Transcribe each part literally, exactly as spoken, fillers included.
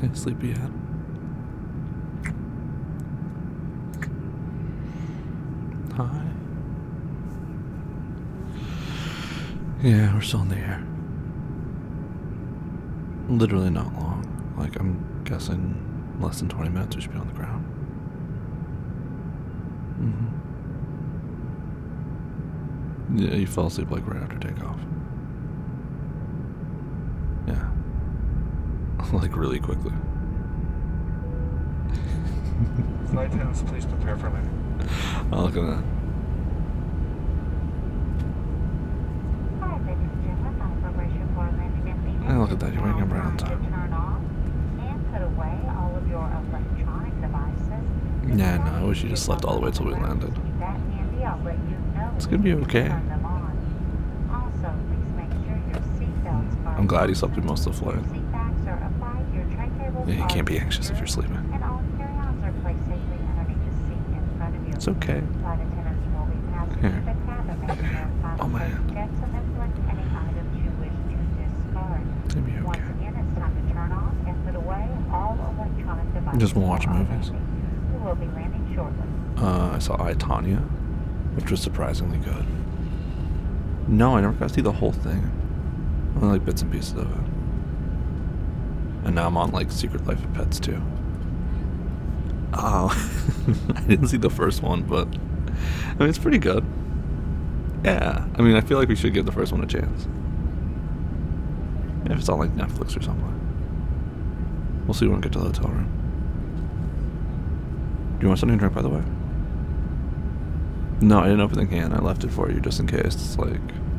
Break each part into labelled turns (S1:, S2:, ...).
S1: Hi, sleepyhead. Hi. Yeah, we're still in the air. Literally not long. Like, I'm guessing less than twenty minutes we should be on the ground. Mm-hmm. Yeah, you fell asleep like right after takeoff. Yeah. Like really quickly.
S2: Flight attendants, please prepare for landing.
S1: Oh, look at that.
S3: Hi, ladies and gentlemen. Operation for landing in Phoenix.
S1: Hey, look at that. You're waking up right on time.
S3: Turn off and put away all of your electronic devices.
S1: Yeah, no, I wish you just slept all the way till we landed.
S3: That handy, I'll let you know.
S1: It's gonna be okay.
S3: Turn them on. Also, please make sure your seatbelts are.
S1: I'm glad you slept through most of the flight.
S3: Seat backs are applied. Your tray tables
S1: Yeah, you
S3: are
S1: can't be anxious if you're sleeping.
S3: And all carry-ons are placed safely underneath the seat in front of you.
S1: It's okay.
S3: Flight attendants will be passing
S1: Here.
S3: through the cabin, making their final
S1: Oh, my
S3: safety
S1: hand.
S3: checks and then select any items you wish to discard.
S1: It's gonna be
S3: Once
S1: okay.
S3: again, it's time to turn off and put away all electronic devices.
S1: Just watch
S3: while
S1: movies.
S3: landing. We will be landing shortly.
S1: Uh, I saw I, Tonya, which was surprisingly good. No, I never got to see the whole thing. Only like bits and pieces of it. And now I'm on like Secret Life of Pets too. Oh, I didn't see the first one, but I mean it's pretty good. Yeah, I mean I feel like we should give the first one a chance. If it's on like Netflix or something. We'll see when we get to the hotel room. Do you want something to drink, by the way? No, I didn't open the can. I left it for you just in case. It's like,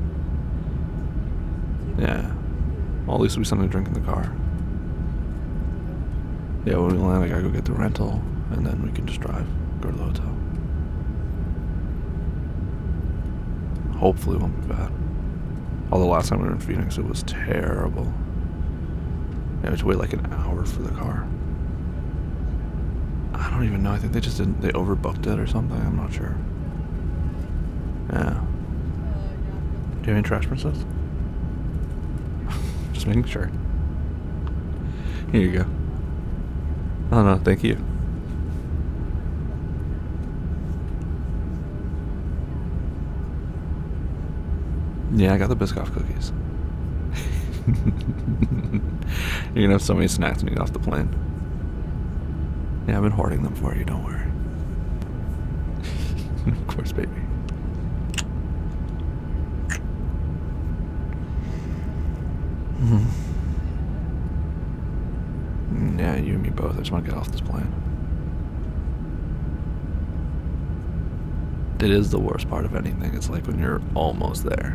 S1: yeah. Well, at least it'll be something to drink in the car. Yeah, when we land, I gotta go get the rental, and then we can just drive, go to the hotel. Hopefully it won't be bad. Although last time we were in Phoenix, it was terrible. Yeah, we had to wait like an hour for the car. I don't even know. I think they just didn't, they overbooked it or something. I'm not sure. Yeah. Do you have any trash, princess? Just making sure. Here you go. Oh no, thank you. Yeah, I got the Biscoff cookies. You're gonna have so many snacks when you get off the plane. Yeah, I've been hoarding them for you, don't worry. Of course, baby. Mm-hmm. Yeah, you and me both. I just want to get off this plane. It is the worst part of anything. It's like when you're almost there.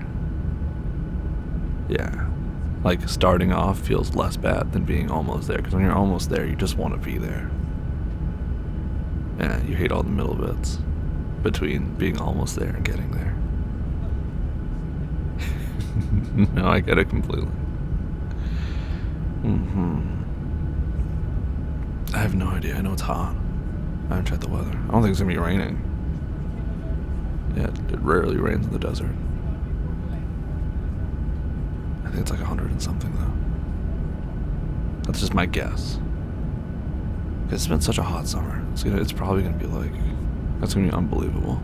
S1: Yeah. Like starting off feels less bad than being almost there. Because when you're almost there, you just want to be there. Yeah, you hate all the middle bits between being almost there and getting there. No, I get it completely. Mm-hmm. I have no idea. I know it's hot. I haven't checked the weather. I don't think it's gonna be raining. Yeah, it rarely rains in the desert. I think it's like a hundred and something though. That's just my guess. Because it's been such a hot summer. It's gonna, it's probably gonna be like, that's gonna be unbelievable.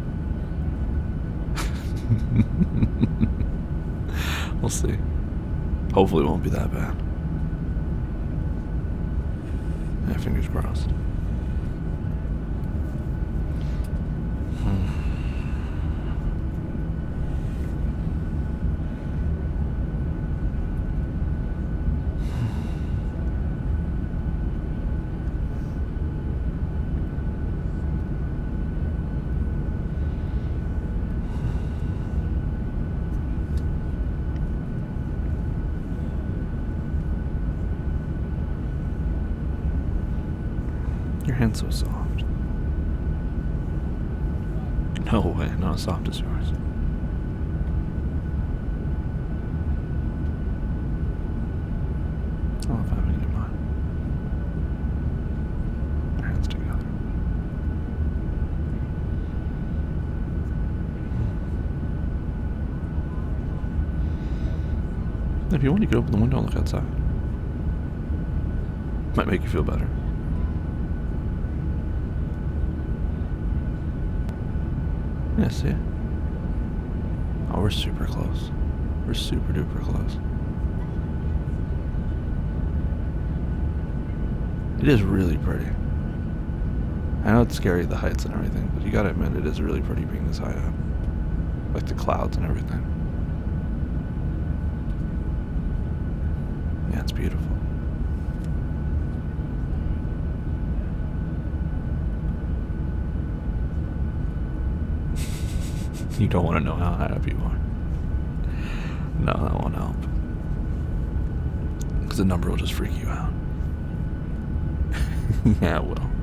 S1: We'll see. Hopefully it won't be that bad. Yeah, fingers crossed. Hmm. Your hand's so soft. No way, not as soft as yours. I don't know if I have any in mine. Our hands together. If you want, you could open the window and look outside. Might make you feel better. Yeah, see? Oh, we're super close. We're super duper close. It is really pretty. I know it's scary, the heights and everything, but you gotta admit it is really pretty being this high up. Like the clouds and everything. Yeah, it's beautiful. You don't want to know how high up you are. No, that won't help. Because the number will just freak you out. Yeah, it will.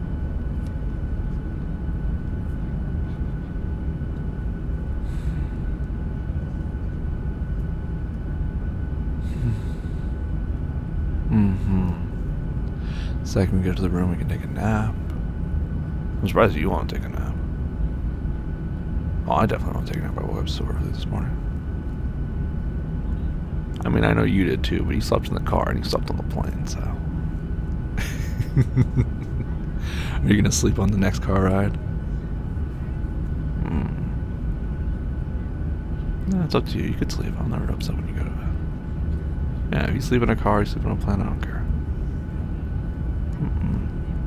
S1: Mm-hmm. Second we get to the room, we can take a nap. I'm surprised you want to take a nap. Oh, I definitely want to take a nap. I woke up so early this morning. I mean, I know you did too, but you slept in the car and you slept on the plane, so. Are you gonna sleep on the next car ride? Hmm. No, it's up to you. You could sleep. I'll never upset when you go to bed. Yeah, if you sleep in a car, you sleep on a plane, I don't care. Mm-mm.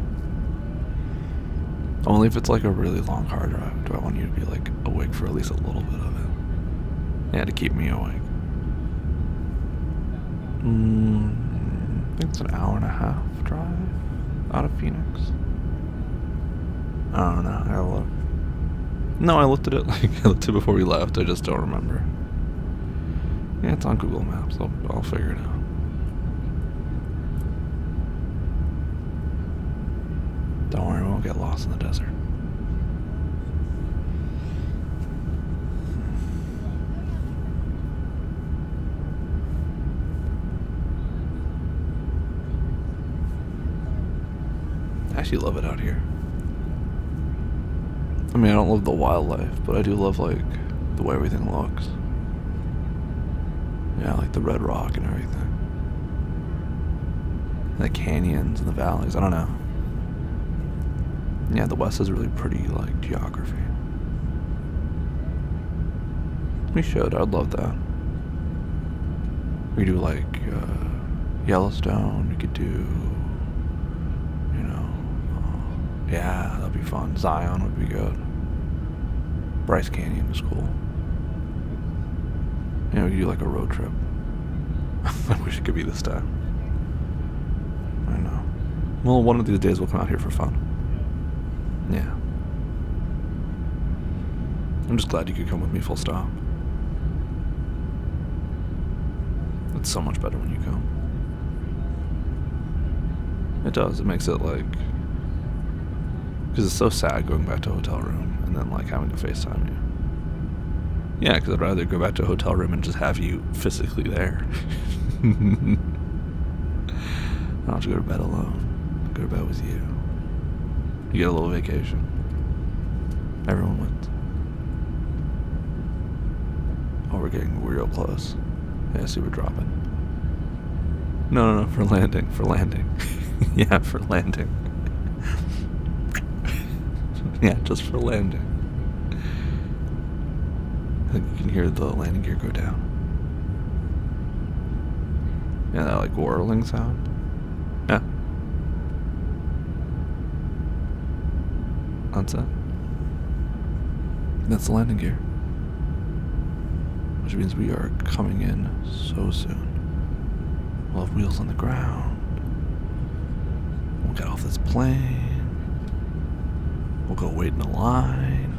S1: Only if it's like a really long car drive do I want you to be like awake for at least a little bit of it. Yeah, to keep me awake. Mm, I think it's an hour and a half drive out of Phoenix. I don't know. I gotta look. No, I looked at it like I looked at it before we left. I just don't remember. Yeah, it's on Google Maps. I'll, I'll figure it out. Don't worry, we won't get lost in the desert. I actually love it out here. I mean, I don't love the wildlife, but I do love, like, the way everything looks. Yeah, like the red rock and everything. And the canyons and the valleys, I don't know. Yeah, the West is really pretty, like, geography. We should, I'd love that. We do, like, uh, Yellowstone, we could do, you know, uh, yeah, that'd be fun. Zion would be good. Bryce Canyon is cool. Yeah, we could do, like, a road trip. I wish it could be this time. I know. Well, one of these days we'll come out here for fun. Yeah. I'm just glad you could come with me, full stop. It's so much better when you come. It does. It makes it like... Because it's so sad going back to a hotel room and then like having to FaceTime you. Yeah, because I'd rather go back to a hotel room and just have you physically there. I don't have to go to bed alone. I'll go to bed with you. You get a little vacation. Everyone wins. Oh, we're getting real close. Yeah, see, we're dropping. No, no, no, for landing, for landing. Yeah, for landing. Yeah, just for landing. I think you can hear the landing gear go down. Yeah, that like whirling sound. Yeah. That's it. That's the landing gear. Which means we are coming in so soon. We'll have wheels on the ground. We'll get off this plane. We'll go wait in a line.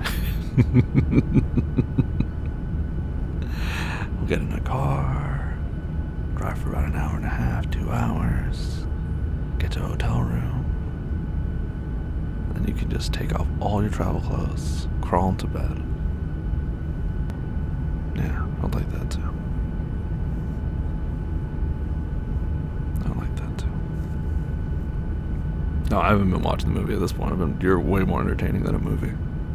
S1: We'll get in a car. Drive for about an hour and a half, two hours. Get to a hotel room. Then you can just take off all your travel clothes, crawl into bed. Yeah, I'd like that too. I like that too. No, I haven't been watching the movie at this point. I've been, you're way more entertaining than a movie.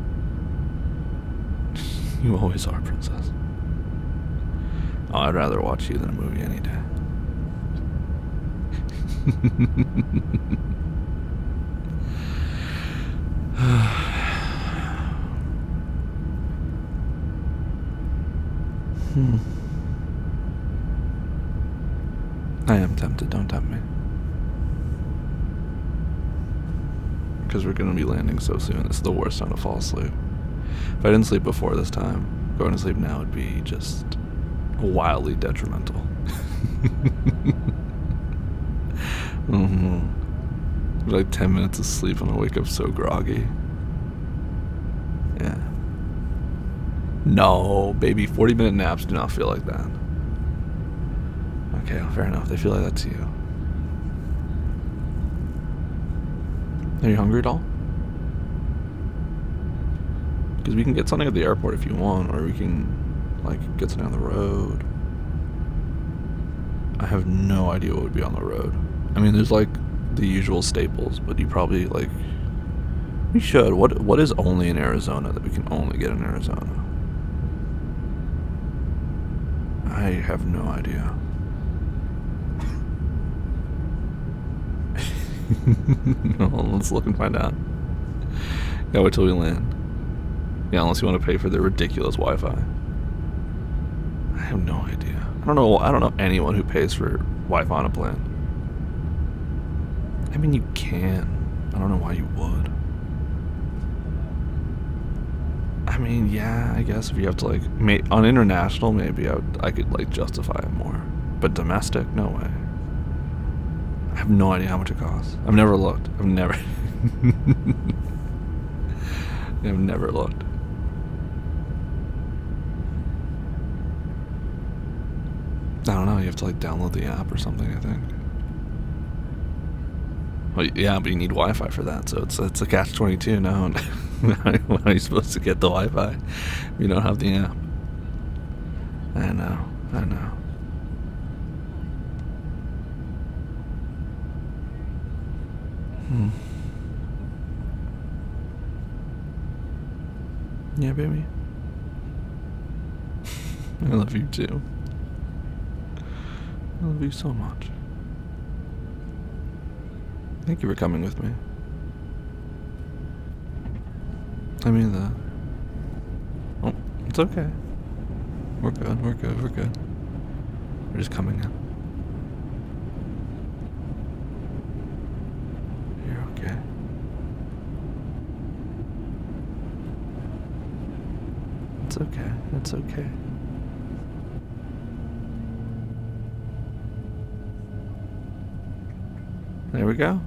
S1: You always are, princess. Oh, I'd rather watch you than a movie any day. hmm. I am tempted, don't tempt me. Because we're going to be landing so soon. This is the worst time to fall asleep. If I didn't sleep before this time, going to sleep now would be just wildly detrimental. mm-hmm. Like ten minutes of sleep and I wake up so groggy. Yeah. No, baby, forty minute naps do not feel like that. Okay, well, fair enough. They feel like that to you. Are you hungry at all? Because we can get something at the airport if you want, or we can, like, get something on the road. I have no idea what would be on the road. I mean, there's, like, the usual staples, but you probably, like... We should. What What is only in Arizona that we can only get in Arizona? I have no idea. Well, let's look and find out. Yeah, wait till we land. Yeah, unless you want to pay for the ridiculous Wi-Fi. I have no idea. I don't know. I don't know anyone who pays for Wi-Fi on a plane. I mean, you can. I don't know why you would. I mean, yeah, I guess if you have to like, may, on international, maybe I would, I could like justify it more. But domestic, no way. I have no idea how much it costs. I've never looked. I've never. I've never looked. I don't know. You have to like download the app or something, I think. Well, yeah, but you need Wi-Fi for that, so it's it's a catch twenty-two now. How are you supposed to get the Wi-Fi if you don't have the app? I know. I know. Hmm. Yeah, baby. I love you too. I love you so much. Thank you for coming with me. I mean the... Oh, it's okay. We're good, we're good, we're good. We're just coming in. You're okay. It's okay, it's okay. There we go.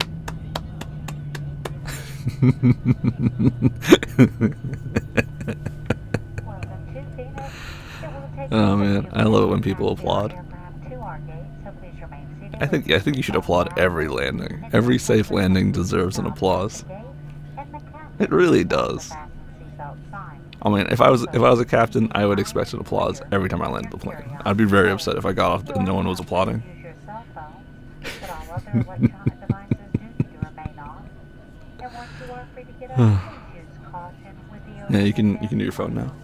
S1: Oh man, I love it when people applaud. I think I think you should applaud every landing. Every safe landing deserves an applause. It really does. I mean, if I was if I was a captain, I would expect an applause every time I landed the plane. I'd be very upset if I got off and no one was applauding. Yeah, you can you can do your phone now.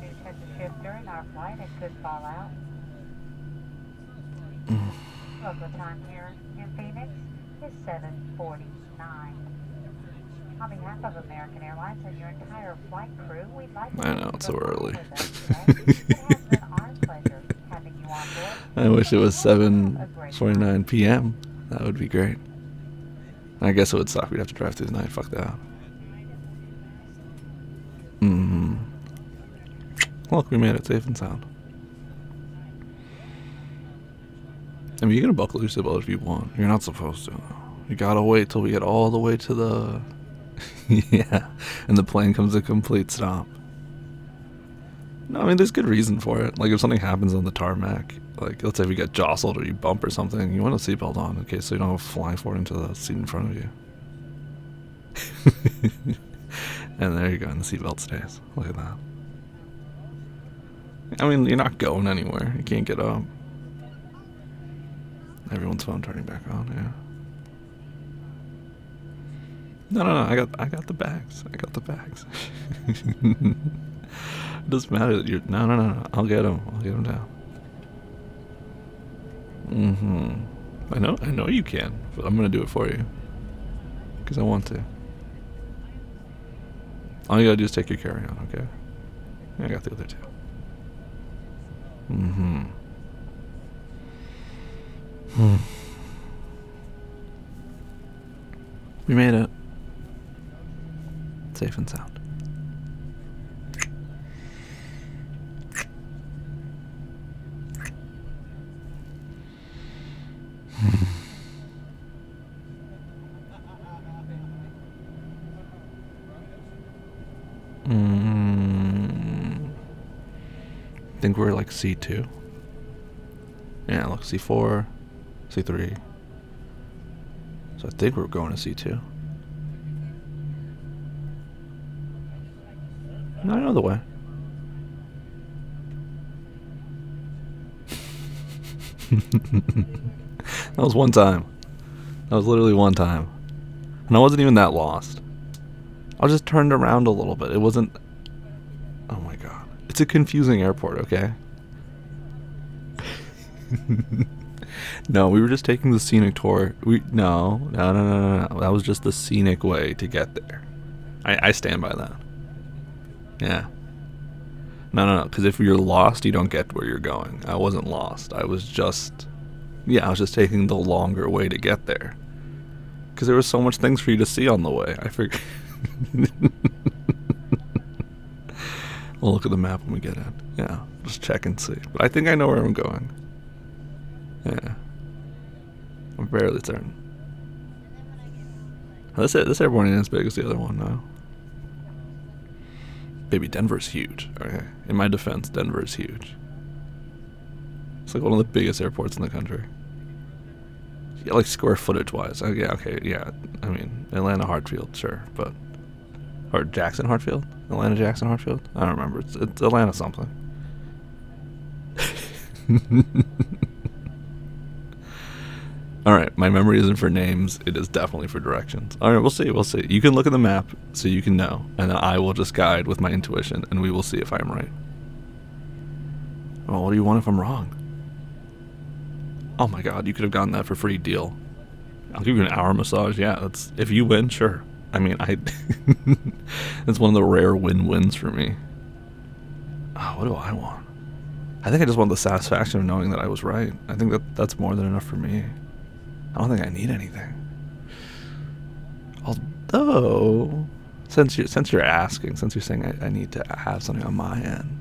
S1: Mm.
S3: Local time here in Phoenix is seven forty-nine. On behalf of American Airlines and your entire flight crew, we'd like to
S1: I know, it's so early.
S3: It has been our pleasure having you on board.
S1: I wish it was seven forty-nine p m That would be great. I guess it would suck. We'd have to drive through the night. Fuck that. Mm-hmm. Look, we made it safe and sound. I mean, you can buckle your seatbelt if you want. You're not supposed to, though. You gotta wait till we get all the way to the... yeah, and the plane comes to a complete stop. No, I mean, there's good reason for it. Like, if something happens on the tarmac, like, let's say we get jostled or you bump or something, you want a seatbelt on, okay, so you don't go flying forward into the seat in front of you. And there you go, and the seatbelt stays. Look at that. I mean, you're not going anywhere. You can't get up. Everyone's phone turning back on, yeah. No, no, no, I got I got the bags. I got the bags. It doesn't matter that you're... No, no, no, no. I'll get them. I'll get them down. Mm-hmm. I know, I know you can, but I'm gonna do it for you. Because I want to. All you gotta do is take your carry-on, okay? Yeah, I got the other two. Mm-hmm. Hmm. We made it. Safe and sound. Mm, I think we're like C two. Yeah, look, C four, C three. So I think we're going to C two. No, I know the way. That was one time. That was literally one time. And I wasn't even that lost. I was just turned around a little bit. It wasn't... Oh my god. It's a confusing airport, okay? No, we were just taking the scenic tour. We No, no, no, no, no, no. That was just the scenic way to get there. I, I stand by that. Yeah. No, no, no. Because if you're lost, you don't get where you're going. I wasn't lost. I was just... Yeah, I was just taking the longer way to get there. Because there was so much things for you to see on the way. I forget. We'll look at the map when we get in. Yeah, just check and see. But I think I know where I'm going. Yeah. I'm barely certain. This, this airport ain't as big as the other one, no. Baby, Denver's huge. Okay. In my defense, Denver is huge. It's like one of the biggest airports in the country. Yeah, like square footage wise. Oh, yeah, okay, yeah. I mean, Atlanta Hartsfield, sure, but... Or Jackson Hartsfield? Atlanta Jackson Hartsfield? I don't remember. It's, it's Atlanta something. Alright, my memory isn't for names. It is definitely for directions. Alright, we'll see, we'll see. You can look at the map so you can know, and then I will just guide with my intuition, and we will see if I'm right. Well, what do you want if I'm wrong? Oh my god, you could have gotten that for free deal. I'll give you an hour massage. Yeah, that's if you win, sure. I mean, I it's one of the rare win-wins for me. Oh, what do I want? I think I just want the satisfaction of knowing that I was right. I think that that's more than enough for me. I don't think I need anything. Although, since you're, since you're asking, since you're saying I, I need to have something on my end.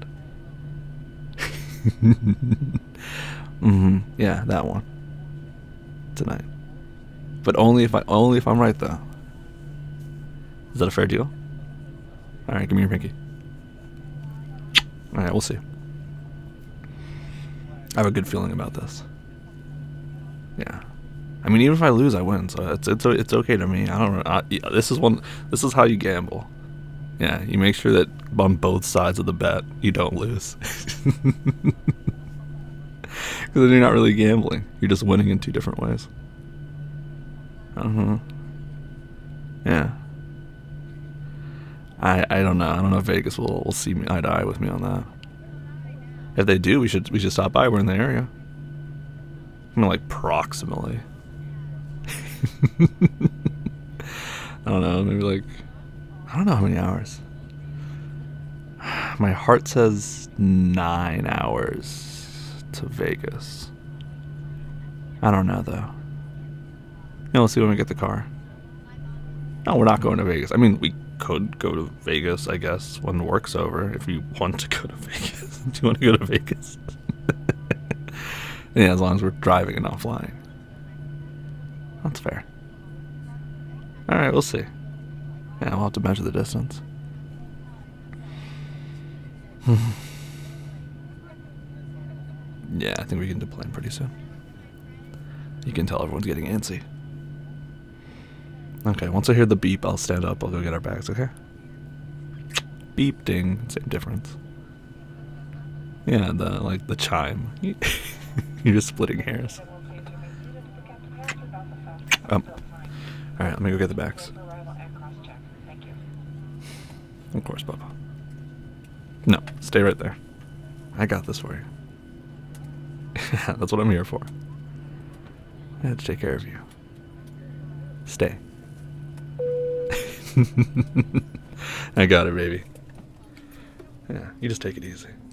S1: Mm-hmm. Yeah, that one. Tonight. But only if I only if I'm right though. Is that a fair deal? Alright, give me your pinky. Alright, we'll see. I have a good feeling about this. Yeah. I mean, even if I lose, I win, so it's it's it's okay to me. I don't I, yeah, this is one this is how you gamble. Yeah, you make sure that on both sides of the bet you don't lose. Because then you're not really gambling. You're just winning in two different ways. Uh-huh. Yeah. I I don't know. I don't know if Vegas will will see me eye to eye with me on that. If they do, we should we should stop by. We're in the area. I mean, like proximally. I don't know. Maybe like I don't know how many hours. My heart says nine hours to Vegas. I don't know though. Yeah, we'll see when we get the car. No, we're not going to Vegas. I mean, we could go to Vegas, I guess, when work's over. If you want to go to Vegas, do you want to go to Vegas? Yeah, as long as we're driving and not flying. That's fair. All right, we'll see. Yeah, we'll have to measure the distance. Yeah, I think we can deploy pretty soon. You can tell everyone's getting antsy. Okay, once I hear the beep, I'll stand up. I'll go get our bags, okay? Beep, ding, same difference. Yeah, the like the chime. You're just splitting hairs. Um. All right, let me go get the bags. Of course, Papa. No, stay right there. I got this for you. That's what I'm here for. I had to take care of you. Stay. I got it, baby. Yeah, you just take it easy.